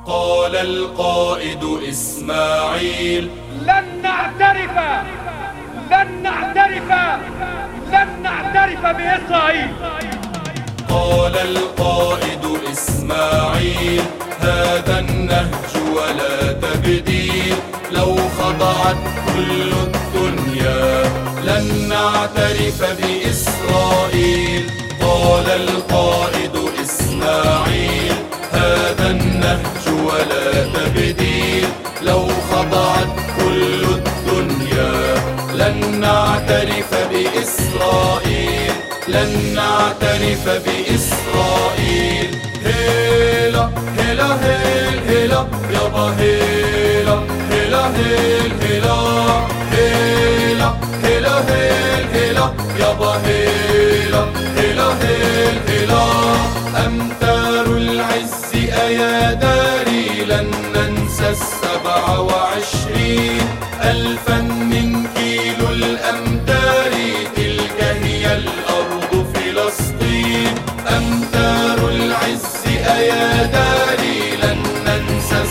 قال القائد إسماعيل: لن نعترف بإسرائيل. قال القائد إسماعيل: هذا النهج ولا تبديل، لو خضعت كل الدنيا لن نعترف بإسرائيل. قال القائد إسماعيل: هذا النهج ولا تبديل، لو خضعت كل الدنيا لن نعترف بإسرائيل، لن نعترف بإسرائيل. هيلا هيلا هيل هيلا يابا هيلا هيلا هيل هيلا هيلا هيلا هيل هيلا يابا هيلا هيلا هيل هيلا. أمتار العز أيا داري لن ننسى 27 ألفا من كيلو الأمتار، تلك هي الأرض فلسطين. أمتار العز أيا داري لن ننسى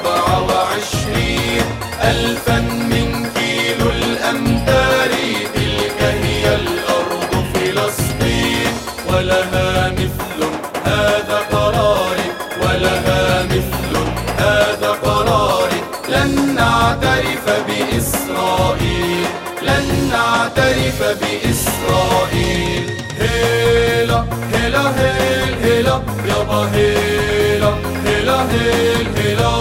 27 ألفا من كيلو الأمتار، تلك هي الأرض فلسطين. ولها مثل هذا قراري، ولها مثل هذا قراري، لن نعترف بإسرائيل، لن نعترف بإسرائيل. هيلا هيلا هيل هيلا يابا هيلا هيلا هيل هيلا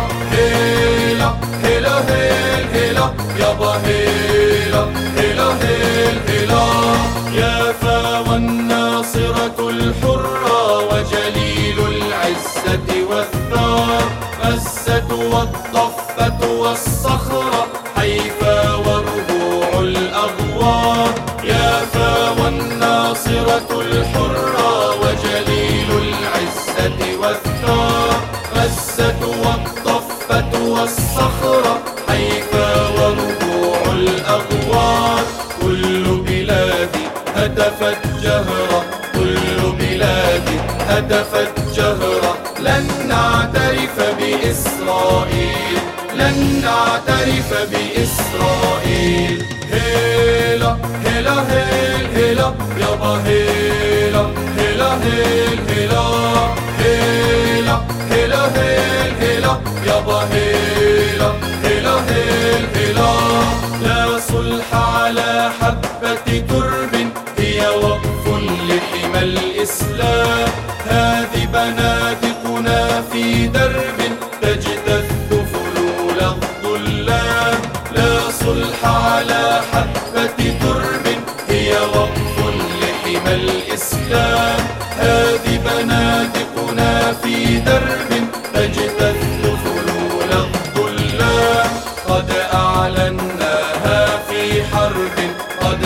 هيلا هيلا هيل هيلا يابا هيلا هيلا هيل هيلا. يافا والناصرة الحرة وجليل العزة والثار، غزة والضفة والصخرة، حيفا وربوع الأغوار. يافا والناصرة الحرة وجليل العزة والثار، غزة والضفة والصخرة، حيفا وربوع الأغوار. كل بلادي هتفت جهرة، كل بلادي هتفت جهرة، لن نعترف بإسرائيل، لن نعترف بإسرائيل. هيلا هيلا هيل هيلا يابا هيلا هيلا هيل هيلا هيلا هيلا هيل هيلا يابا هيلا هيلا هيل هيلا. لا صلح على حبة ترب، هي وقف لحمى الإسلام. هذه بنادقنا في درب تجتث فلول الظلام. لا صلح على حبة ترب، هي وقف لحمى الإسلام. هذه بنادقنا في درب تجتث فلول الظلام. قد أعلناها في حرب، قد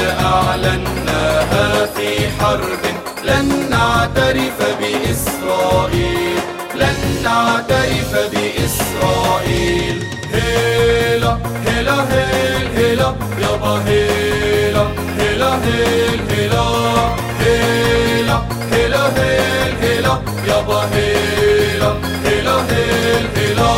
أعلناها في حرب، لن نعترف بإسرائيل، لن نعترف بإسرائيل. هيلا هيلا هيل هيلا يابا هيلا هيلا هيل هيلا هيلا هيلا هيل هيلا يابا هيلا هيلا هيل هيلا.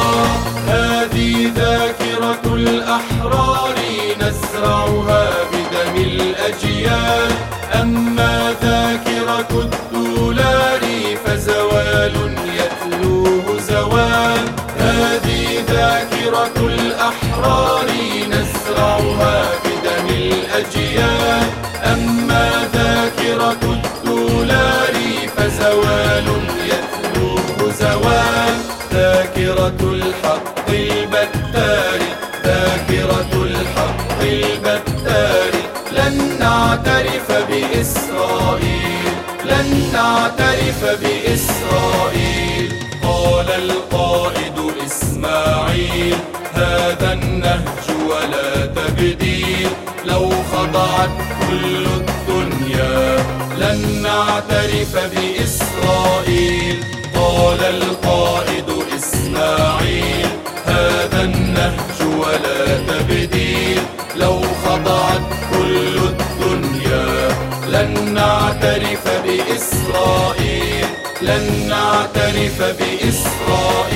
هذه ذاكرة الأحرار نزرعها بدم الأجيال، أما ذاكرة الدولار فزوال يتلوه زوال. هذه ذاكرة الأحرار نزرعها بدم الأجيال، أما ذاكرة الدولار فزوال يتلوه زوال. ذاكرة الحق البتار، ذاكرة الحق البتار، لن نعترف بإسرائيل، لن نعترف بإسرائيل. قال القائد إسماعيل: هذا النهج ولا تبديل، لو خضعت كل الدنيا لن نعترف بإسرائيل. قال القائد إسماعيل: هذا النهج ولا تبديل، لو خضعت كل الدنيا لن نعترف بإسرائيل، لن نعترف بإسرائيل.